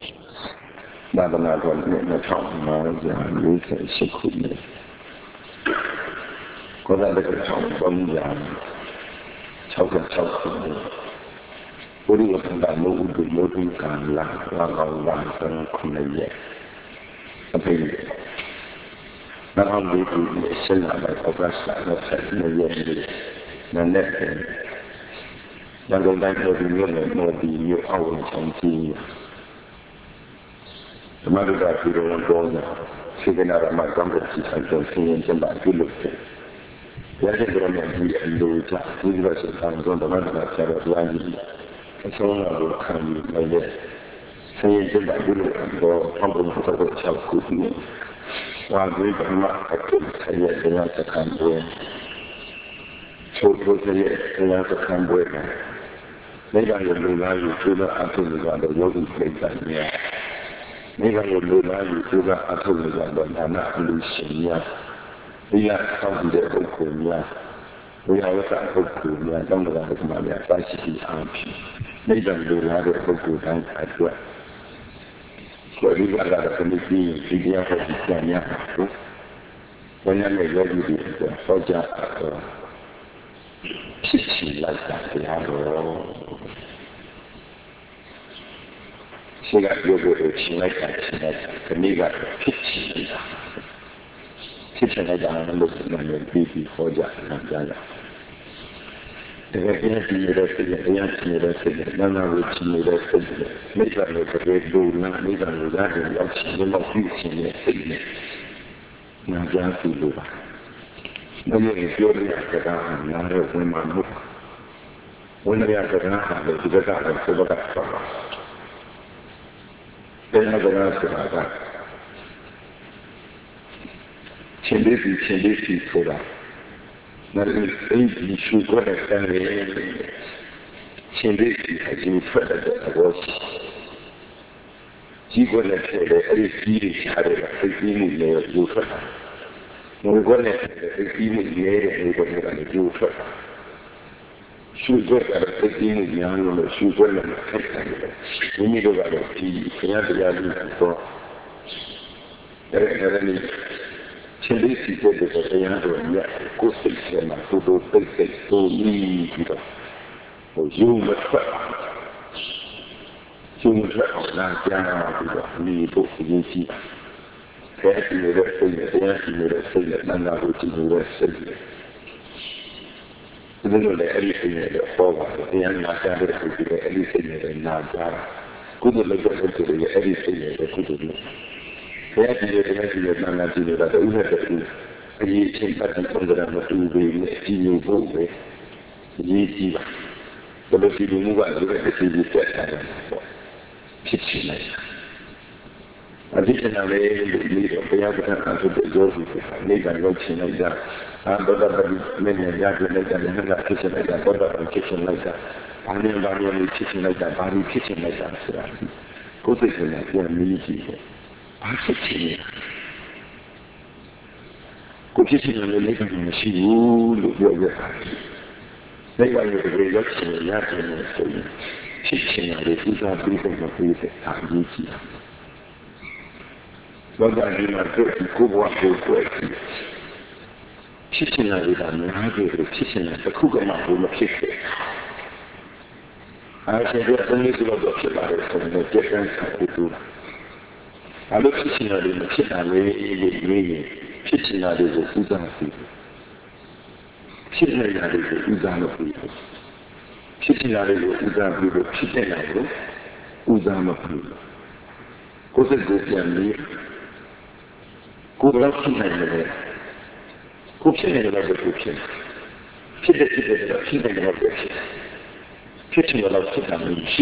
သာသနာတော်နှစ်2548ခုနှစ်ကောသလက1366ခုနှစ်ဘုရားကံတာမုဒ္ဒမုဒ္ဒကံလာဝါကောင်လာ9ရက်အဖေနောက်ဒီကူဆင်းလာတဲ့ဩဂတ်စ်လ22ရက်နေ့နက်ရန်ကုန်တိုင်းပြည်မြို့နယ်မော်ဒီမြို့အောက်ဝင်ဆောင်ကြီးဓမ္မဒုက္ခပြည်တော်တော်များစေတနာရမကောင်းတဲ့စီဆိုင်တော်ဆင်းရဲခြင်းပါပြုလုပ်တယ်။ဘုရားရှင်တော်မြတ်ကြီးအလိုချဒီလိုဆိုတဲ့ဓမ္မဒုက္ခဆရာတော်ဘုရားကြီးအဆုံးအမခံယူနိုင်တဲ့ဆင်းရဲခြင်းပါပြုလုပ်တော့အောက်ဘုံတော်6ခုနှစ်ဝါဂိဓမ္မအတုဆရာတရားစခန်းပွဲချိုးထိုးရဲ့တရားစခန်းပွဲကမိဘရဲ့လူသားကိုကျိုးသောအထုပ်ကတော့ယောဂီပြိတ္တများမိဘရဲ့လူသားကိုကျိုးသောအထုပ်ကတော့ဒါနအလူရှင်များဒီကဆောင်းတဲ့ပုဂ္ဂိုလ်များဝိဟာရကပုဂ္ဂိုလ်များတောင်းတတာကမှများပါရှိအားဖြင့်မိဘလူသားတဲ့ပုဂ္ဂိုလ်တိုင်းအတွက်ကိုယ်ဒီကတော့ဒီဒီတရားဟောဒီကျမ်းများဘုရားရဲ့ယောဂီတွေဟောကြားတော့ဖြစ်ချင်လိုက်တာတရားတော်ရှိကပြောဖို့ချင်းလိုက်တာချင်းလိုက်တာဒီနေ့ကဖြစ်ချင်လိုက်တာဖြစ်ချင်လိုက်တာလို့နာမည်ပြီးဟောကြားတာကြားရတကယ်ကြီးနေတဲ့စိတ်နဲ့တရားချင်နေတဲ့စိတ်နဲ့နာနာကိုချင်နေတဲ့စိတ်နဲ့မိစ္ဆာကိုတကယ်လို့နာမိစ္ဆာကိုရားတယ်ရောက်ချင်လို့ပြီးချင်တဲ့စိတ်နဲ့နာကြားသူလို့ပါဘယ်လိုပြောရလဲကနားရဝင်မှာမဟုတ်ဝင်ရကနားဟာလေဒီကကလည်းဆိုတော့ပါတရားကနားဆိုတာကချင်းလေးဆိုတာနားလေးဒီရှုခွက်တဲ့ချင်းလေးအကျဉ်းဖက်တဲ့အဘောကြီးခွက်တဲ့အဲ့ဒီကြီးတွေရှားတယ်စိတ်ကြီးမှုလည်းယူထွက်တာငွေခွက်နဲ့ဒီမှုနေတဲ့ငွေခွက်ကနေကျိုးထွက်တာရှုခွက်ကစိတ်ကြီးမှုများလို့ရှုခွက်နဲ့ဆက်တယ်မိမိတို့ကတော့ဒီခရတရားလေးတော့အဲ့ဒီချင်းလေးစီတဲ့တရားတော်ညကိုယ်စိတ်ထဲမှာသူတို့သိတဲ့သူပြီးတော့ဟိုယူမထွက်အောင်လာကြပြီးတော့မိဖို့အရင်ကြီးဆရာကြီးရဲ့စိတ်နဲ့တရားကြီးရဲ့စိတ်နဲ့နန္ဒာကိုကြည့်နေတဲ့စိတ်ဒီလိုလေအဲ့ဒီစိတ်နဲ့ပေါ်ပါတယ်တရားနာကြတဲ့စိတ်နဲ့အဲ့ဒီစိတ်နဲ့နာကြတာကုသိုလ်လုပ်တဲ့စိတ်တွေအဲ့ဒီစိတ်နဲ့ကုသိုလ်လုပ်ဆရာကြီးရဲ့တရားကြီးရဲ့နန္ဒာကြီးရဲ့တော့ဥစ္စာတွေအရေးချင်းပတ်တဲ့ပုံစံမတူဘူးလေကြည့်လို့ဖို့ပဲအရေးကြီးပါဘယ်လိုကြည့်လို့ကလည်းအစီအစဉ်တက်တာဖြစ်ချင်လိုက်အဒီကနေ့လေးတော့ဘုရားကအဲ့ဒါဆိုတဲ့ကြောစီနေကရောက်ချင်လိုက်တာဘာတော့ဗတ်မင်းရကြလိုက်တာလည်းငါဖြစ်ချင်လိုက်တာတော့ဖြစ်ချင်လိုက်တာဘာနဲ့ဖြစ်ချင်လိုက်တာဘာလို့ဖြစ်ချင်လိုက်တာဆိုတာကိုယ်စိတ်ကလည်းပြန်မြည်ကြည့်တယ်ဘာဖြစ်ချင်လဲကိုဖြစ်ချင်တယ်လည်းမရှိဘူးလို့ပြောရတာနေကရောက်တဲ့ရောက်ချင်ရတယ်ဆိုရင်ဖြစ်ချင်တယ်သူစားပြီးတော့ပြေးတဲ့အာကြီးကြီးလောကကြီးမှာတွေ့ကိုဘဝကိုတွေ့ဖြစ်ချင်တယ်ဒါများကြီးဖြစ်ချင်တယ်တစ်ခုကမှဘုမဖြစ်ခဲ့အားဖြင့်ဒီအနည်းဆုံးတော့ဖြစ်ပါတယ်ဆိုတော့ကြက်ကန်ဆက်ပြီးတော့အလုပ်ဖြစ်ချင်တယ်မဖြစ်တာလေဖြစ်ချင်တယ်ကိုဥစားပြီးဖြစ်နေတာတွေကိုဥစားလို့ပြီးဖြစ်ချင်တာတွေကိုဥစားပြီးတော့ဖြစ်နေတာကိုဥစားမပြီးကိုယ်စိတ်ကိုပြန်ပြီးကိုယ်တော့ဖြစ်နေတယ်ကိုဖြစ်နေတယ်လို့ဖြစ်တယ်ဖြစ်နေတယ်လို့ဖြစ်တယ်ဖြစ်ချင်တယ်လို့ဖြစ်တာမရှိ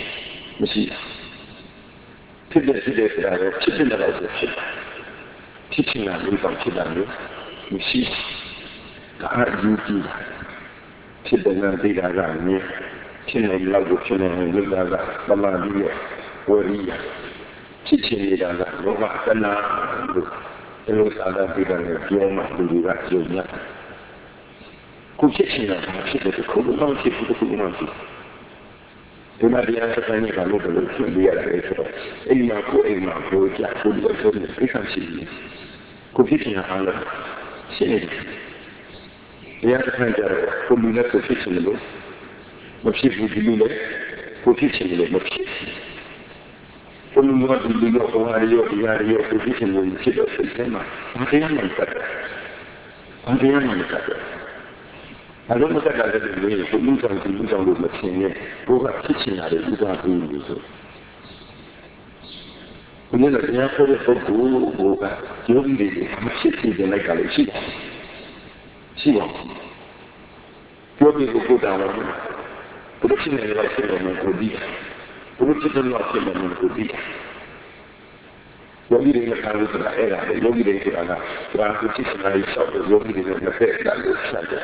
ဖြစ်တယ်ဆိုတာတော့ဖြစ်နေတယ်လို့ဖြစ်ချင်တာလို့ဖြစ်တာလို့မရှိဒါအယူကြည့်ဖြစ်တယ်နဲ့သိတာကနေဖြစ်နေလို့ဖြစ်နေလို့ဒါကပမာဏရဲ့ဝရိယဖြစ်ချင်နေတာကလောကတဏှာလို့ဒီလိုသာသာပြီးတော့ပြောမှလူတွေကယုံကြကိုဖြစ်ချင်တာဖြစ်တယ်ခုတော့ဖြစ်ဘူးခုမှဖြစ်ဒီမှာတရားစကားနဲ့ကလို့လို့ဖြစ်ပြရတယ်ဆိုတော့အိမ်မှာကိုကြာကိုလို့ဆိုတဲ့ကိစ္စရှိတယ်ကိုဖြစ်ချင်တာလည်းရှိနေတယ်တရားစကားကြတော့ကိုလူနဲ့ကိုဖြစ်ချင်လို့မဖြစ်ဘူးဒီလိုလေကိုဖြစ်ချင်လို့မဖြစ်ကိုလူကဒီလိုဟောရရောဒီရရောကိုဖြစ်ချင်လို့ဖြစ်တော့စိတ်ထဲမှာဘာတရားမှမတတ်ဘူးဘာတရားမှမတတ်ဘူးအလုံးမတက်ကလည်းဒီလိုကိုလူဆောင်လို့မထင်ရဲ့ဘိုးကဖြစ်ချင်ရတယ်ဥဒါဘူးလို့ဆိုဘုရားတရားဟောတဲ့ပုဂ္ဂိုလ်ဘိုးကယောဂီတွေမဖြစ်စေတဲ့လိုက်ကလည်းရှိတယ်ယောဂီကိုကိုယ်တော်ကဘုရားရှင်ရဲ့လက်ဆက်နဲ့ကိုဒီဘုရားရှင်ရဲ့လက်ဆက်နဲ့ကိုဒီယောဂီတွေလည်းကာလို့ဆိုတာအဲ့ဒါယောဂီတွေဆိုတာကဘာကိုဖြစ်နေတာလဲဆောက်တဲ့ယောဂီတွေလည်းဖက်တာလို့ဆက်တယ်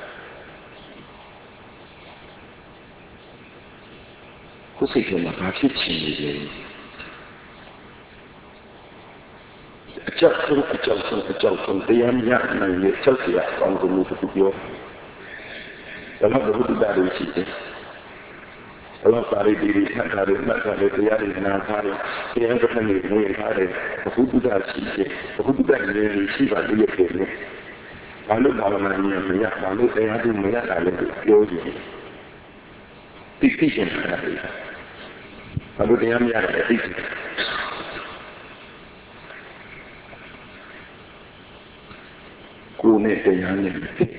ကိုယ်စိတ်ထဲမှာဘာဖြစ်ချင်နေလဲအကြောက်ဆုံးတရားမရနိုင်ရဲ့ချက်စရာအကောင်းဆုံးလို့သူပြောဒါမှမဟုတ်ဘုရားတွေရှိတယ်ဘုရားပါရီဒီထပ်ထားတယ်မှတ်ထားတယ်တရားတွေနာထားတယ်တရားတစ်ခါနေဝင်ထားတယ်ဘုရားရှိတယ်ဘုရားလည်းရှိပါသေးတယ်လေဘာလို့ဘာမှမရဘာလို့တရားတွေမရတာလဲပြောကြည့်သိချင်တာလေဘာလို့တရားမရတာလဲသိချင်ကိုယ်နဲ့တရားနဲ့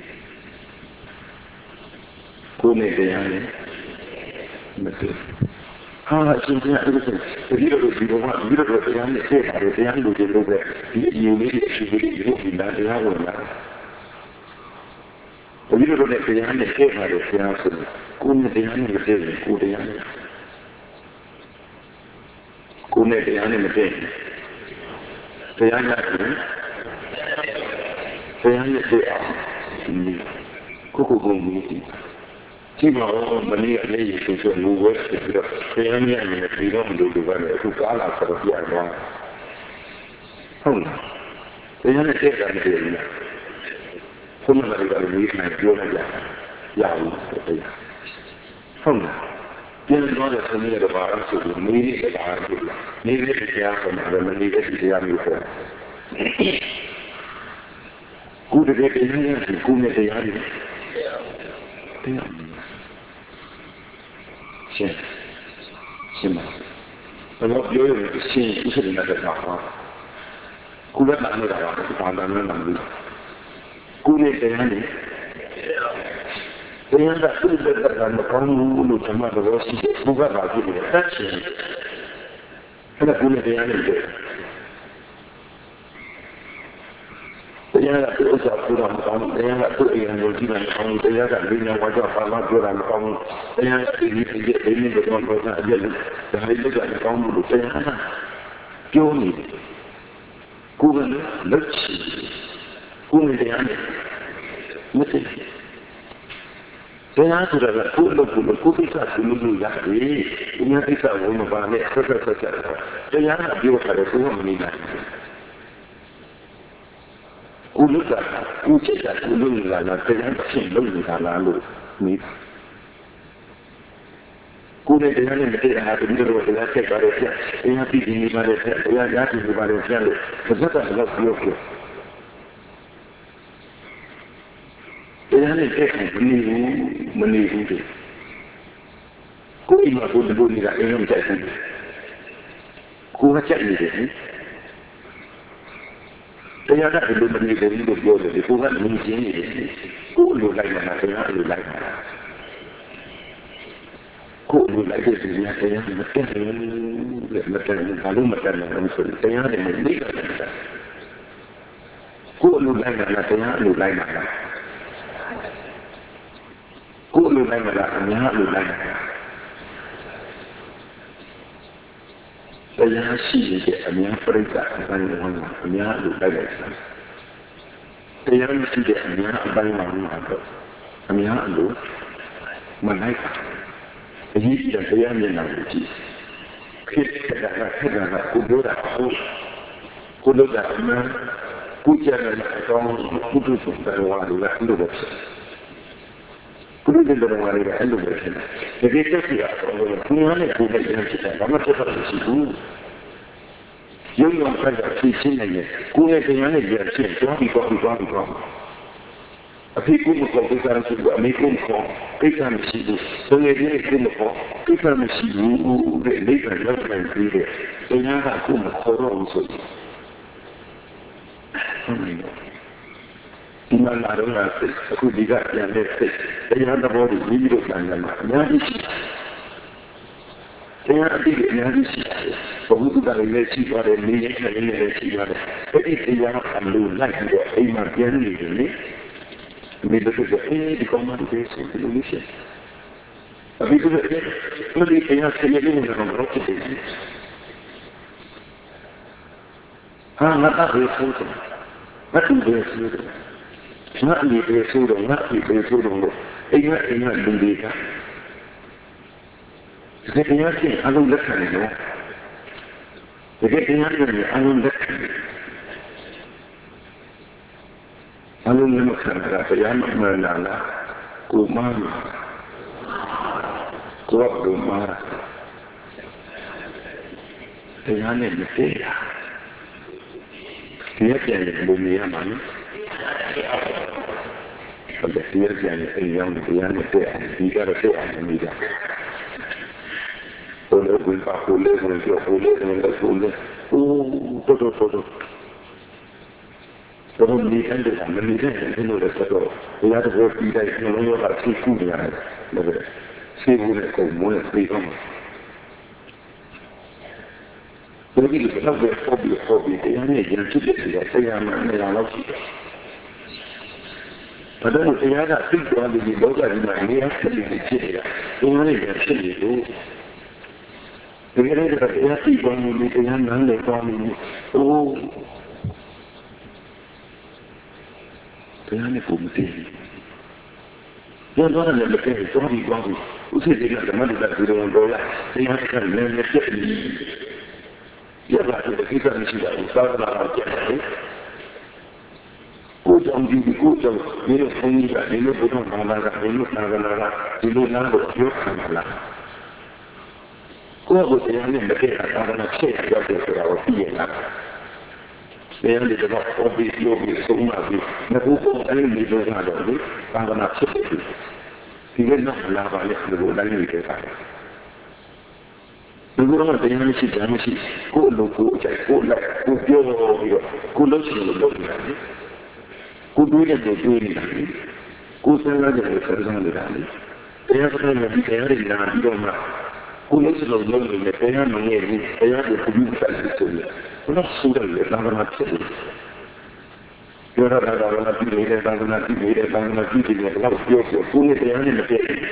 မသိဟာအရှင်ဘုရားအဲ့ဒါဒီလိုတရားနဲ့ဆက်ပါတယ်တရားလူတွေလို့ပဲဒီအယူလေးအရှိလေးရုပ်ပြီးလာတရားဝင်လာဒီလိုနဲ့တရားနဲ့ဆက်ပါတယ်ဆရာဆိုကိုယ်နဲ့တရားနဲ့မတည့်ဘူးကိုယ်တရားနဲ့မတည့်တရားရတယ်တရားရဲ့တရားကိုမူတည်ဒီမှာမနေ့ကလည်းရေဆိုလူဝဲပြီးတော့တရားနဲ့လည်းပြီးတော့မလို့ဒီကလည်းအခုကားလာဆိုတော့ပြန်သွားဟုတ်လားတရားနဲ့တက်တာမတည့်ဘူးလားဘုရားကလည်းဒီကနေ့ပြောလိုက်ကြရဘူးတရားဟုတ်လားပြန်သွားတဲ့ဆင်းရဲတော့ဘာလို့ဆိုလို့နေရတာလို့နေတဲ့တရားဆိုမှလည်းနေတဲ့တရားမျိုးဆိုကိုယ်တကယ်တရားနဲ့ကိုယ်နဲ့တရားတွေတရားရှင်းပါဘယ်လိုပြောရလဲရှင်းဥစ္စာတွေနဲ့တော့ကိုယ်ကလည်းနေတာပါဘာသာနဲ့လည်းကိုယ်နဲ့တရားနဲ့တရားကသူ့ဘက်ကမကောင်းဘူးလို့ဓမ္မတော်ရှိတယ်ဘုရားကပြောတယ်တတ်ချင်အဲ့ဒါကိုယ်နဲ့တရားနဲ့တရားကသူ့ဥစ္စာပြောတာမကောင်းဘူးတရားကသူ့အိမ်ကိုကြည့်မှမကောင်းဘူးတရားကလူညာဝါကြပါမပြောတာမကောင်းဘူးတရားကဒီတော့တော့အကျက်ဒါလေးကမကောင်းဘူးလို့တရားကပြောနေတယ်ကိုယ်ကလည်းလက်ချီကိုယ်နဲ့တရားနဲ့မသိတရားဆိုတာကကိုယ်လုပ်ကိုယ်ကိစ္စသူလို့ရတယ်ဒီနေ့ကိစ္စဝင်မပါနဲ့ဆက်တရားကပြောတာလည်းကိုယ်မနေနိုင်ကိုလူကကိုချက်တာကိုလူလာလာတရားချင်းလုံးနေတာလားလို့မိကိုယ်နဲ့တရားနဲ့မတည့်တာဒီလိုတရားချက်ကြတော့ပြတရားပြီးနေပါလေတရားရရှိနေပါလေပြလို့သစ္စာကတော့ပြောတရားနဲ့တည့်တယ်မနေဘူးကိုယ်မှာကိုယ်တို့နေတာအရင်ကတည်းကကိုယ်ကချက်နေတယ်တရားကဒီလိုမနေဘူးလို့ပြောတယ်ကိုကလည်းမြင်ချင်းနေတယ်ကိုလိုလိုက်မှာတရားလိုလိုက်မှာကိုလိုလိုက်တဲ့ဒီနေ့တရားမတက်ဘူးဘာလို့မတက်လဲဆိုတော့တရားနဲ့မနေကြဘူးကိုလိုလိုက်မှာတရားလိုလိုက်မှာကိုလိုလိုက်မှာအများလိုလိုက်မှာတရားရှိတဲ့အများပြိဿအပိုင်းဝင်မှာအများလို့လိုက်လိုက်တယ်တရားမရှိတဲ့အများအပိုင်းမှာတော့အများလို့မလိုက်ပါအရေးကြီးတဲ့တရားမျက်နှာကိုကြည့်ဖြစ်တာကကိုလိုတာကိုလိုတာအမှန်ကိုကြတဲ့အကြောင်းကုသဆုံးတယ်ဝါလို့လည်းဖြစ် Put it in the way I look at him. The greatest thing we only put it in the I'm not sure what you don't try to teach in it. Who is the only year? Don't. A people who go to make them call, pick on the city, so they didn't in the fall, pick on the city, who later love and be there. They now have whom a quarter also. In my life, I could be got and left it. They had the body, we look like them. They are big and but who got a lady got a million and a lady got it. But if they are and do like a man generally, we look at the common solution. Because only they are saying on rocket. Not a photo. Not to be a photo. Not to be a photo, not to be a photo. They are in a belief. They are saying, I don't look at it. They get in I don't look at it. I don't look at it. I am not Kumar. Kumar. They are in the day. Here can it be a man? But the fear can be young, the young day. You got to say, I need that. So let me back to live and go for living and let's go live. Photo. Don't need anything, I'm going to know that. We have to work today, you know, you're about 2 food in it. See, we're going to go more than 3 hours. So we need to have a phobia. I need you to get to that. Say, I'm not but then they had a big one, the local in my near city. They only get city. They had a big one with the young man, they call me. They only put me. You're not in the case, don't be wrong. Who said they got the money that we don't go like? They have to come in and get me. You're like the people in the South Africa. Good on you, good on you, only that you look on Nala, you look now, you go with the end in the case, I'm going to say, I got this for our fear. They ended up obviously so much. Never only those are the I'm going to say it. He will not allow a little bit of it. The world, the energy, go look, go like, go look, Good way of doing it. Good thing they have in Roma. Who knows the law in the Payan money, they are the producer. Not suitable, not city. You're not be made, not be made, not be made, not be made, who is there in the Payan?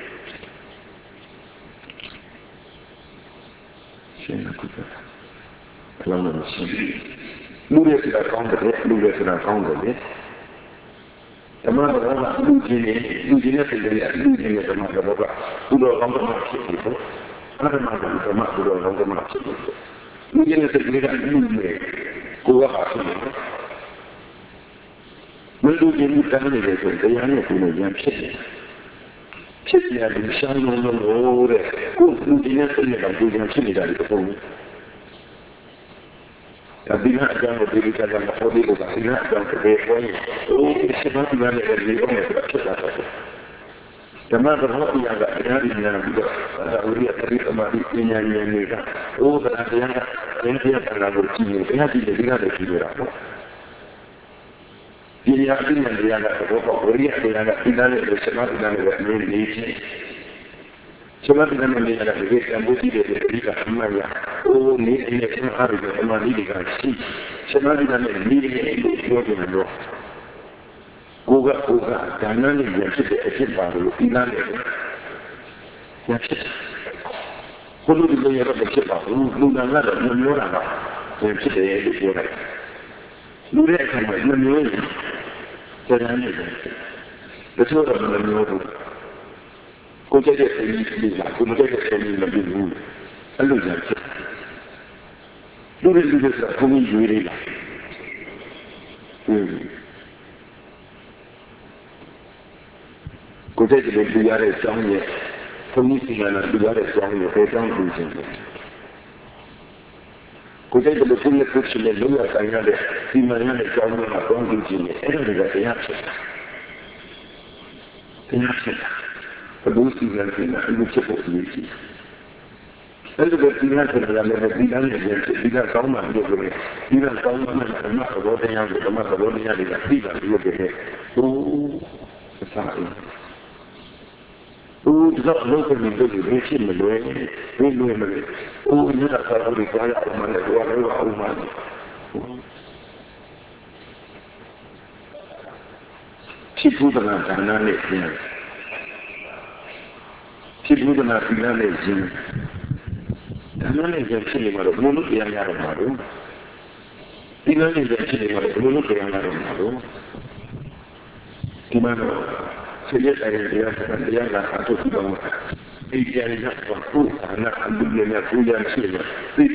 Louis is a founder, the mother of losing the mother who don't want to people. Other mother who don't want to people. Losing is a great go up. When losing the family, they are not in a young city. City has been shining on the road. Losing is a young city that is home. Abbiamo abbiamo dedicato alla politica, abbiamo se non mi viene per le chiamata proprio alla teoria per ma di nella o per la routine e di dedicare figurato di abbiamo alla teoria della finale del semestre della legge Cuma dengan melihat begitu, kamu tidak berikan semuanya. Oh, ini semua harus semua dikasih. Semua dengan ini itu dengan Kuga, jangan yang sudah baru final itu. Ya, kalau dia ada baru, lu nggak ada menurut apa? Yang sudah itu orang. Lu dia kan menurut. Jangan itu. Betul orang menurut. Cosa che è lì, come che è lì la Bibbia. Allora, dove lui sta come giuri là. ကိုကြိုက်တယ်လူရတဲ့အကြောင်းရဲ့ဘုန်းကြီးစီကံလူရတဲ့အကြောင်းရဲ့ဘယ်ကြောင့်လူချင်းလဲကိုကြိုက်တယ်လူချင်းရဲ့ဖြစ်တဲ့လူရဆိုင်ရတဲ့ဒီမှန်ရတဲ့အကြောင်းကကောင်းလူချင်းရဲ့အဲ့ဒါတွေကတရားဖြစ်တာတရားဖြစ်တာဘယ်လိုစီကံဖြစ်လဲအဲ့လိုဖြစ်ဖို့အရေးကြီးအဲ့လိုပဲဒီကဆိုရမယ်ဒီကနေ့ဒီကကောင်းမှလို့ပြောတယ်ဒီကကောင်းမှလည်းဓမ္မဘောတရားကိုဓမ္မဘောတရားတွေကသိတာလို့ပြောတယ်ဟိုအစားအိဒီတော့ကိုမြင်လို့ဒီဖြစ်မလို့ဒီလိုမလို့ဟိုညတာကားကိုကြားရအောင်မလဲတော့လည်းအောင်မှာဖြစ်ဘူးကဒါနနဲ့ကျင်းဖြစ်ဘူးကဒါသီလနဲ့ကျင်းဒါနနဲ့ကျင်းဖြစ်နေမှာတော့ဘုလို့တရားရတော့မှာတော့သီလနဲ့ကျင်းဖြစ်နေမှာတော့ဘုလို့တရားရတော့မှာတော့ဒီမှာတော့ဆေးရတဲ့တရားကအထုပ်တော့ဒီတရားရတော့ဘုရားနာအမှုနဲ့ပူဇော်ရှိတယ်သိ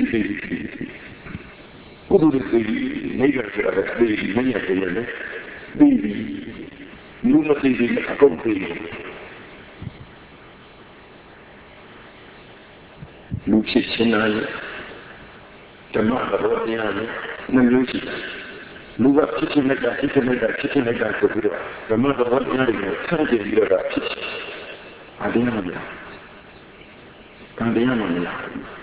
ဘုဒ္ဓရဲ့နေကြတဲ့ဒီမင်းရဲ့တရားနဲ့ဒီလူမသိတဲ့အကုန်သိလူဖြစ်ခြင်းနဲ့ဓမ္မဘောတရားနဲ့နှမျိုးရှိတယ်လူကဖြစ်ခြင်းနဲ့ဖြစ်ခြင်းနဲ့ဆိုပြီးတော့ဓမ္မဘောတရားတွေဆန့်ကျင်ပြီးတော့ဖြစ်အတင်းမလားကံတရားမလား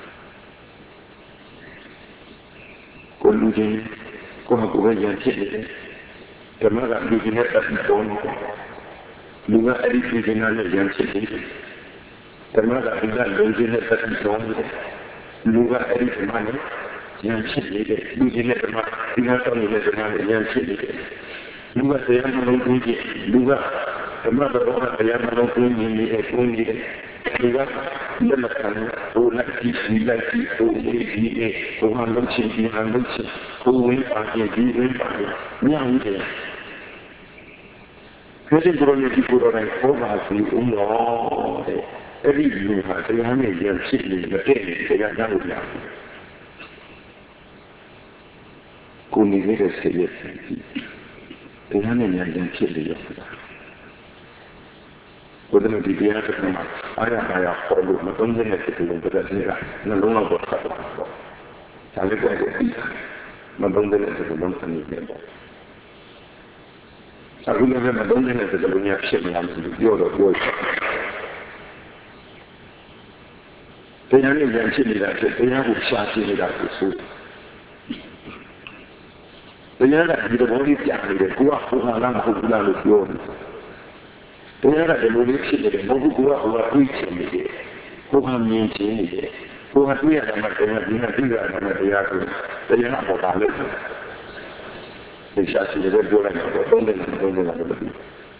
ကိုလူချင်းကိုယ့်ကိုယ်ပဲရဖြစ်နေတယ်ဓမ္မကလူချင်းနဲ့တက်ပြီးတော့လူကအဲ့ဒီလူချင်းနဲ့ရဖြစ်နေတယ်ဓမ္မကလူကလူချင်းနဲ့တက်ပြီးတော့လူကအဲ့ဒီဓမ္မနဲ့ရဖြစ်နေတယ်လူချင်းနဲ့ဓမ္မဒီကတော့နေတဲ့ဓမ္မနဲ့ရဖြစ်နေတယ်လူကတရားမလုံးသိတယ်လူကဓမ္မတော်ကတရားမလုံးသိနေတယ်ကိုယ်နေတယ်လူကလက်မခံဘူးဟိုလက်ကြည့်ဒီလက်ကြည့်ဟိုဒီဟိုဟာလုံးချင်းဒီဟာလုံးချင်းဟိုဝင်းပါချင်းဒီဝင်းပါမြောက်တယ်ခေတ္တတော်ရဲ့ဒီကိုယ်တော်နဲ့ဘောပါစီဦးတော်တဲ့အဲ့ဒီလူဟာတရားနဲ့ရဖြစ်နေတဲ့တရားကြောင့်လားကိုယ်နေတဲ့ဆေးရတရားနဲ့ရဖြစ်လေရောကိုယ်တို့ဒီတရားကမှအားရခေါ်လို့မသုံးတဲ့စိတ်ကလေးတစ်သက်ကနှလုံးလောက်တော့ဆက်တော့ဒါလည်းကြိုက်တယ်မသုံးတဲ့စိတ်ကလုံးစနေတယ်ပေါ့အခုလည်းမသုံးတဲ့စိတ်ကလုံးများဖြစ်နေတယ်လို့ပြောတော့ပြောတရားနဲ့ရဖြစ်နေတာဖြစ်တရားကိုရှားဖြစ်နေတာကိုဆိုတရားကဒီလိုလေးပြနေတယ်ကိုကဟိုဟာလားမဟုတ်ဘူးလားလို့ပြောတယ်တရားကဒီလိုလေးဖြစ်နေတယ်မဟုတ်ဘူးကိုကဟိုကတွေးချင်နေတယ်ကိုကမြင်ချင်နေတယ်ကိုကတွေးရတယ်မှတရားဒီနဲ့တွေ့ရတယ်မှတရားကိုတရားကပေါ်တာလေဒီရှားစီတဲ့ပြောလိုက်တော့တော့တယ်တော့တယ်တော့တယ်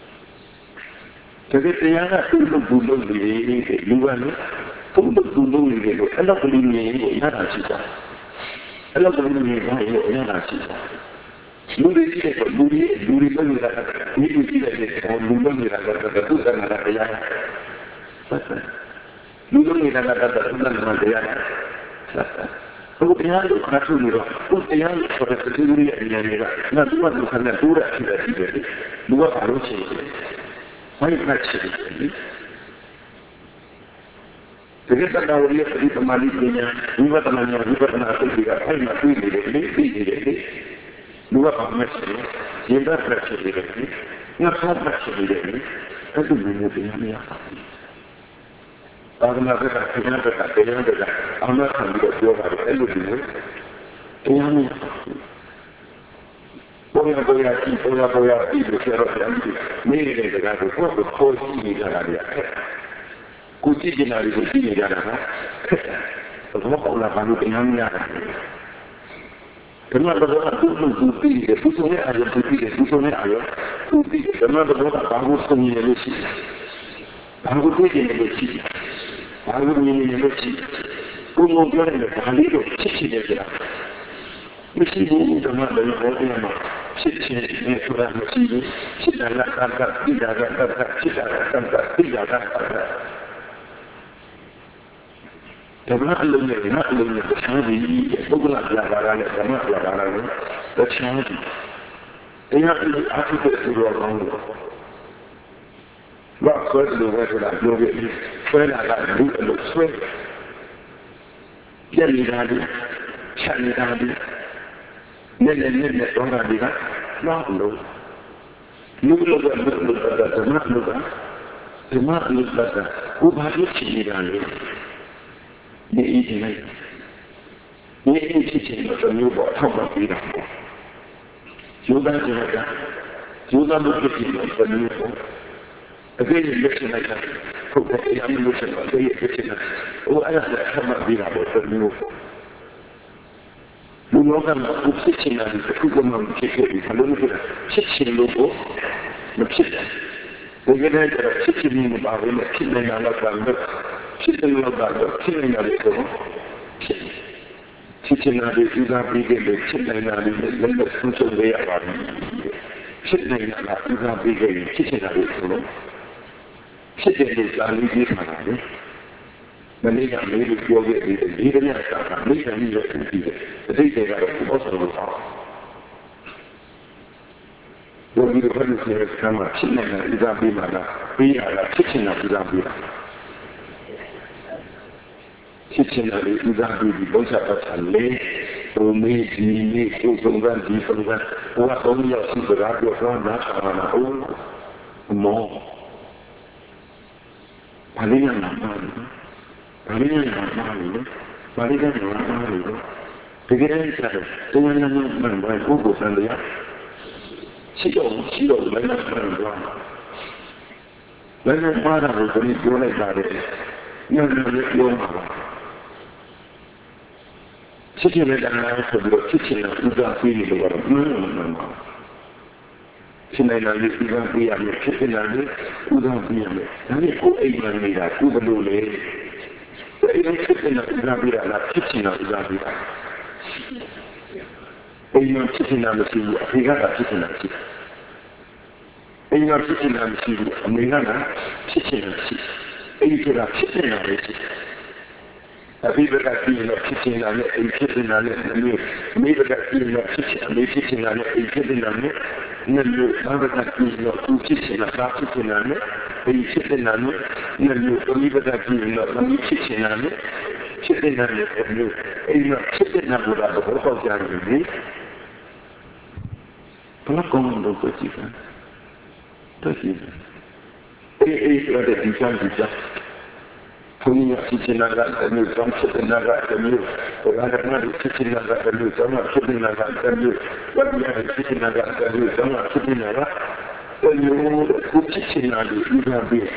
တကယ်တရားကသူ့လူလူလူလေးလူကလည်းသူ့လူလူလေးကိုအဲ့လိုလူမျိုးကိုရတာရှိတာအဲ့လိုလူမျိုးကိုရတာရှိတာလူတွေရှိတဲ့လူတွေလုံးနေတာဒီလူရှိတဲ့လူလုံးနေတာကသူ့ကနာတရားလူလုံးနေတာကသူ့ကနာတရားဘုရားတို့ခါထူလို့ဘုရားဆိုတဲ့သူတွေရဲ့အရာတွေကငါတို့ကခဏတူရရှိတယ်လူကဘာလို့ရှိလဲဘာလို့မှရှိလဲတကယ်တော့ဒီလိုပမာဏိပညာဝိပဿနာဉာဏ်ဝိပဿနာသိက္ခာအဲ့မှာတွေ့နေတယ်လေသိနေတယ်လေလူကဘာမှမရှိဘူးရင်သားပြတ်ရှိတယ်လေငါဖတ်ပြတ်ရှိတယ်လေအဲ့ဒီလိုမျိုးပြန်မရဘူးအာဂမကတရားကအမှန်ခံပြီးတော့ပြောတာလေအဲ့လိုမျိုးတရားမရဘူးဘုရားကြည့်လို့ဆရာတော်ပြန်ပြီးမိနေတဲ့စကားကိုကိုယ်ကိုခေါ်ကြည့်နေတာလေကိုကြည့်နေတာကိုကြည့်နေကြတာဟာဘာလို့လာဘာလို့တရားမရဘူးဘယ်မှာတော့သူ့လူသူပြီးတယ်သူ့ဆုံးရဲ့အရာသူပြီးတယ်သူ့ဆုံးရဲ့အရာသူပြီးတယ်ဘယ်မှာတော့ဘာလို့ဆုံးနေလို့ရှိဘာလို့တွေ့နေလို့ရှိဘာလို့မြင်နေလို့ရှိကိုယ်ပြောတယ်ဒါလေးကိုချစ်ချင်တယ်ကြာမရှိဘူးဓမ္မလည်းဟောတယ်မှာချစ်ချင်တယ်ဆိုတာမရှိဘူးချစ်တာကပြီးတာကချစ်တာကပြီးတာကဓမ္မအလုံးနဲ့နတ်အလုံးနဲ့ချမ်းသည်ပုဂ္ဂလပြပါရနဲ့ဓမ္မပြပါရနဲ့ချမ်းသည်တရားအလုံးအထုပ်ကိုပြောကောင်းလို့ What first the way that you get first I got do a look sweat. Jelly daddy, Chani daddy, Nene, don't I do that? Not look. Look at the not look at the not look at the who had looked at me daddy. They eating it. They ain't teaching us a new boy, how about me now? You guys are like that. You don't look at me like a new boy. Again, you're looking like that. Okay, I'm looking at it. Oh, I have to come up with a new boy. You know that I'm teaching and the people are taking a little bit of teaching logo. The kitchen. They're going to teaching me about the kitchen and I love that. Kitchen about the killing of it. Teaching that it is not big in the kitchen and the social way about it. Kitchen is not big in the kitchen of it. Kitchen is not big in it. Malaysia made it go get it. Even if I make a new computer, the data got a possible house. What we do is come up, kitchen is not big in it. We are a kitchen of Zambia. Kitchen is not big, both of us are late, so me, from that, what only a super radio from that on a whole more. Malaysia. Malaysia is not married. The girl said, "The one man by Google and the she don't let us run. When her mother was going to go like that, you're your mother. Sitting in the house of the kitchen is not feeling the water. No. Sinai is not be a kitchen and who don't be a man. And you go even me that, who will lay. The kitchen is not be a kitchen is not be a kitchen and the sea, we got a kitchen and sea. In your kitchen and the sea, and we got a kitchen and sea. You could have kitchen and the sea. A people that be in a kitchen and a kitchen and a maybe that be in a kitchen and a kitchen and a kitchen and a nelu aba that be in a kitchen and a kitchen and a kitchen and a nelu maybe that be in a kitchen and a kitchen and a in a kitchen and a what are you Pala comando così così e la dedicazione Puni kitchen and the new drum sitting and the new, or I have not kitchen and the new drum sitting and the new, but we have a kitchen and the new drum sitting and the new kitchen and you have been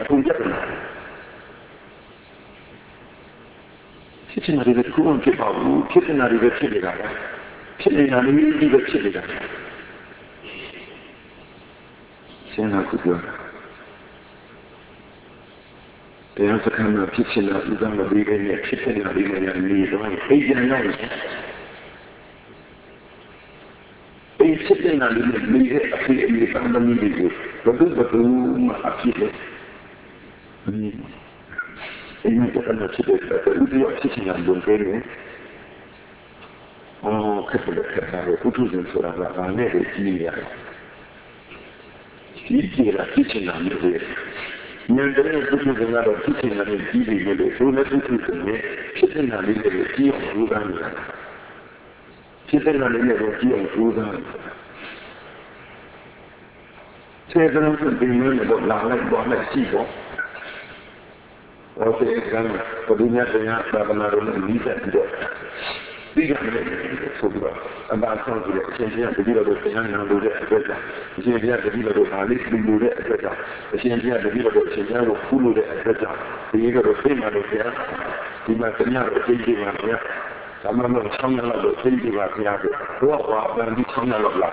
kitchen and the cool and keep out, kitchen and the chili, kitchen and the chili. Saying how could you? They have to come to the kitchen that is on the big in the kitchen and the knees on 8 and 9. They sit in and the knees on the knees. But this is the room of people. And you get on the kitchen and don't get it. Oh, couple of cats, who do them for a never see. You get a kitchen and the Nel tutto che la kitchen and the TV delle sole tutte le kitchen and the tea of Rugani. Kitchen and the tea of Rugani. C'è da non sapere la cibo. O se è podina da parlare di vita di Dígame, avanzando sulle scienze di lavoro che hanno due aspetta, scienze di lavoro alle due aspetta, scienze di lavoro che hanno fulle aspetta, che io lo prima lo che ha, di mantenere che di mantenere, ma non sono la lo che di mantenere, però va di sono la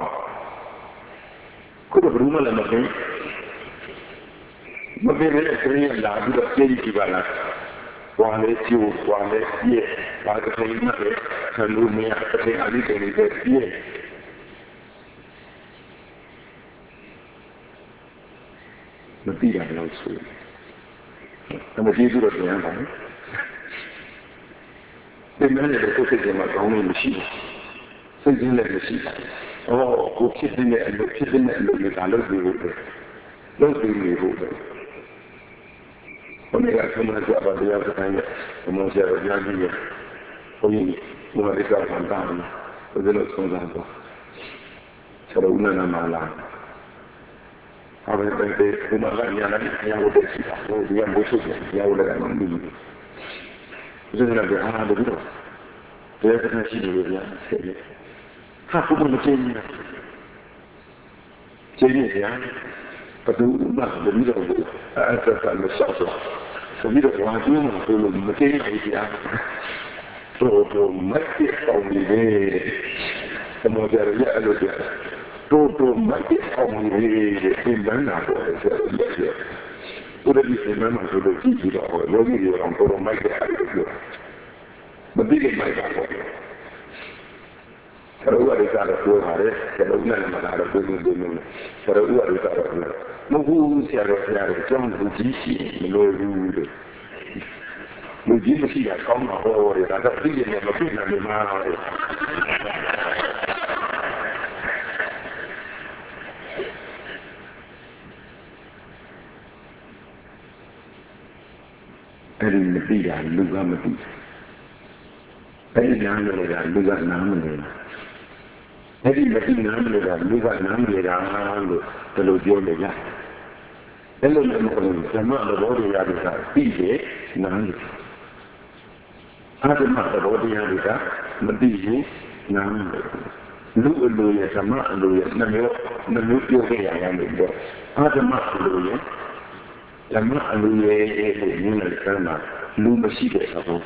come prima la maggiore, ma bene che la vita che di va Quale più, quale è, la catena che l'unia che ha di è. La via non so. Come dico lo chiamo? E me ne vedo che ma con un machine. Se non è machine. Oh, che ne lo che dallo လုံးသိနေဖို့ပဲဘုရားကမှန်ကြပါတရားစတိုင်းနဲ့ဘုံဆရာတော်ကြားကြည့်ရဘုန်းကြီးဘုရားလေးကမှန်တာဘယ်လိုဆုံးစားတော့ဆရာဦးနာမလာအဘယ်ပဲဘုမကညာနဲ့ဆရာဦးတဲ့ရှိတာဘုရားမိုးချုပ်တယ်ဆရာဦးလည်းကမှမပြီးဘူးဒီလိုလည်းအားလို့တော့တရားစကားရှိတယ်ဗျာဆက်ရဟာဘုမမချင်းဘူးကျေးဇူးဗျာဘယ်သူမှမပြီးတော့ဘူးအဲ့ဒါကမဆောက်တော့ဆိုပြီးတော့ဝါကျင်းမှာဆိုလို့မကျေးဘူးဗျာတော့မတ်တဲ့အောင်လေးပဲဘုမကြရရအဲ့လိုဗျာတော့မတ်တဲ့အောင်လေးဒီလမ်းလာတော့ဆက်ရတယ်ဦးရည်စမမှာဆိုလို့ကြည့်ကြည့်တော့လောကီရောတော့မိုက်တယ်အဲ့လိုပြောမသိတဲ့မိုက်တာပေါ့ဆရာဦးရည်ကတော့ပြောပါတယ်ဆရာဦးနဲ့မလာတော့ဘယ်လိုလုပ်လဲဆရာဦးရည်ကတော့မဟုတ်ဘူးဆရာတော်ကျောင်းလူကြီးရှိမလို့ဘူးလို့လူကြီးမရှိတာကောင်းမှာဟောတယ်ဒါတော့သိရင်လည်းမဖြစ်နိုင်မှာလေအဲ့ဒီမသိတာလူကမသိအဲ့ဒီနားမလဲတာလူကနားမလဲအဲ့ဒီမသိနားမလဲတာလူကနားမလဲတာလို့ဒီလိုပြောနေကြအဲ့လိုလည်းမဟုတ်ဘူးဓမ္မတော်တွေရတဲ့ကပြီးတယ်နားလို့အဓမ္မတော်တရားတွေကမသိရင်နားမလဲလူအလိုရဲ့ဓမ္မအလိုရဲ့နှမျိုးပြောခဲ့ရရင်လို့ပြောအဓမ္မအလိုရဲ့ဓမ္မအလိုရဲ့လို့မြင်တဲ့အခါမှာလူမရှိတဲ့သဘော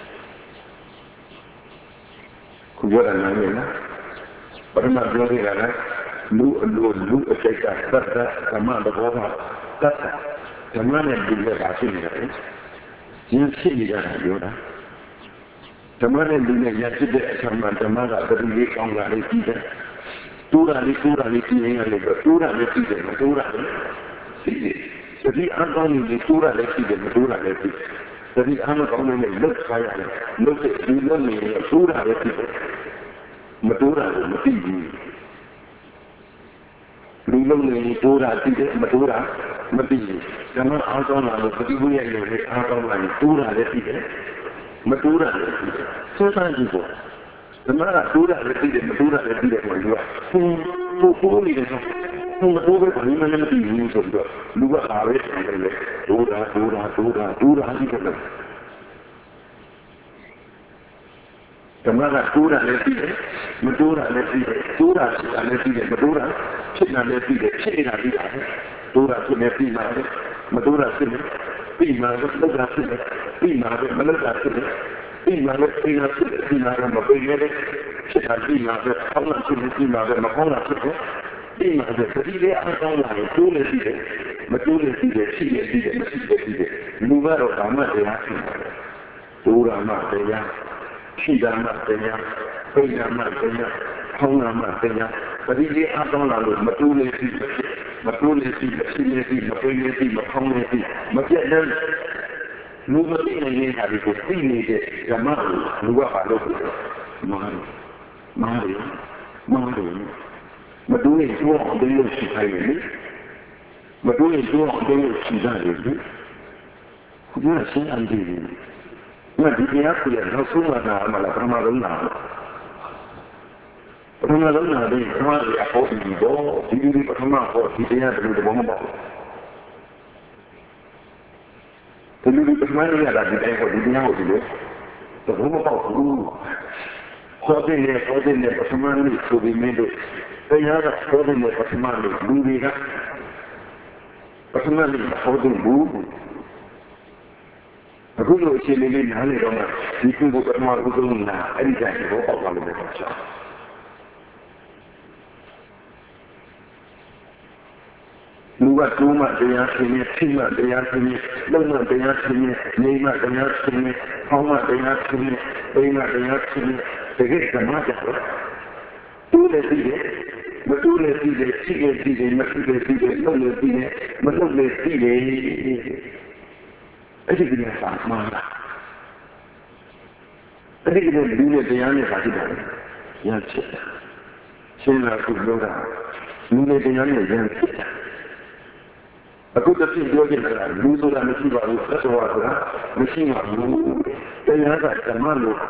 ခုပြောတာနားမလားပထမပြောခဲ့တာကလူအလိုလူအစိတ်ကသတ္တဓမ္မတဘောမှာသတ္တဓမ္မနဲ့လူနဲ့ပါဖြစ်နေတာလေရင်းဖြစ်နေတာပြောတာဓမ္မနဲ့လူနဲ့ရဖြစ်တဲ့အချိန်မှာဓမ္မကပရိလေးကောင်းတာလေးပြီးတယ်တိုးတာလေးပြင်းရတယ်တိုးတာလေးပြီးတယ်မတိုးတာလေးပြီးတယ်ဒီအကောင်းကြီးတိုးတာလေးပြီးတယ်မတိုးတာလေးပြီးဒီအမှကောင်းနေတဲ့လွတ်ခါရတယ်လွတ်တဲ့ဒီလွတ်နေတဲ့တိုးတာလေးပြီးတယ်မတိုးတာလည်းမပြီးဘူးလူလုံးနေတိုးတာပြီးတယ်မတိုးတာမပြီးဘူးဓမ္မအားကောင်းလာလို့ပฏิဝိယရဲ့အားကောင်းလာရင်တိုးတာလည်းပြီးတယ်မတိုးတာလည်းပြီးတယ်စောစမ်းကြည့်ဖို့ဓမ္မကတိုးတာလည်းပြီးတယ်မတိုးတာလည်းပြီးတယ်ဆိုတော့ပိုးနေတယ်ဆိုမတိုးပဲဘာမှမသိဘူးဆိုတော့လူကအားပဲတယ်လေတိုးတာပြီးတယ်ဓမ္မကတိုးတာလည်းပြီးတယ်မတိုးတာလည်းပြီးတယ်တိုးတာလည်းပြီးတယ်မတိုးတာဖြစ်တာလည်းပြီးတယ်ဖြစ်နေတာပြီးတာတိုးတာဖြစ်နေပြီးမှာလေမတိုးတာဖြစ်နေပြီးမှာလည်းလောက်တာဖြစ်နေပြီးမှာလည်းမလောက်တာဖြစ်နေပြီးမှာလည်းပြီးတာဖြစ်နေပြီးမှာလည်းမပြီးနေတယ်ဖြစ်တာပြီးမှာလည်းအောင်းတာဖြစ်နေပြီးမှာလည်းမကောင်းတာဖြစ်နေပြီးမှာလည်းဒီလေအကောင်းလာရင်တိုးနေပြီးတယ်မတိုးနေပြီးတယ်ဖြစ်နေပြီးတယ်မရှိနေပြီးတယ်လူကတော့ကာမတရားဖြစ်နေတယ်တိုးတာမှတရားရှိတာမှတရားပိဋကမှတရားခေါင်းနာမှတရားပရိလေအကောင်းလာလို့မတိုးနေပြီးမတိုးနေပြီးရှိနေပြီးမပိနေပြီးမခေါင်းနေပြီးမပြတ်တဲ့လူမသိနေတာကိုသိနေတဲ့ဓမ္မကိုလူကပါလို့မာရီမတိုးရင်တော့အတင်းလို့ရှိခိုင်းတယ်မတိုးရင်တော့အတင်းလို့ရှိကြတယ်ခုကဆင်းအန်ဒီဒီတရားကိုလည်းဆုံးမတာမလားပထမဆုံးလားပထမဆုံးလားဒီပထမဆုံးအဖို့ဒီတော့ဒီပထမဖို့ဒီတရားဘယ်လိုတဘောမပေါ့ဒီလိုပထမရတာဒီတိုင်းကိုဒီတရားကိုဒီလိုတဘောမပေါ့ဘူးခေါ်တဲ့ပထမနေ့ဆိုပြီးမင်းတို့တရားကခေါ်တဲ့ပထမနေ့လူတွေကပထမနေ့ခေါ်တဲ့ဘူးအခုလိုအခြေအနေလေးနားလည်တော့ဒီကုသိုလ်ပထမကုသိုလ်နာအဲ့ဒီတိုင်းဘောပေါက်သွားလို့ပဲပေါ့။ လူကတိုးမှတရားသိနေဖိမှတရားသိနေလုံမှတရားသိနေနေမှတရားသိနေဟောင်းမှတရားသိနေပိမှတရားသိနေတကယ်ဓမ္မကြတော့တိုးလည်းသိတယ်မတိုးလည်းသိတယ်သိလည်းသိတယ်မသိလည်းသိတယ်လုံလည်းသိတယ်မလုံလည်းသိတယ်အဲ့ဒီကနေ့စာမှားတာအဲ့ဒီကနေ့လူနဲ့တရားနဲ့ပါဖြစ်တာရဖြစ်တယ်ရှင်းလာခုပြောတာလူနဲ့တရားနဲ့ရဖြစ်တာအခုတစ်ဖြစ်ပြောခဲ့တာလူဆိုတာမရှိပါဘူးသတ္တဝါဆိုတာမရှိပါဘူးတရားကဓမ္မလို့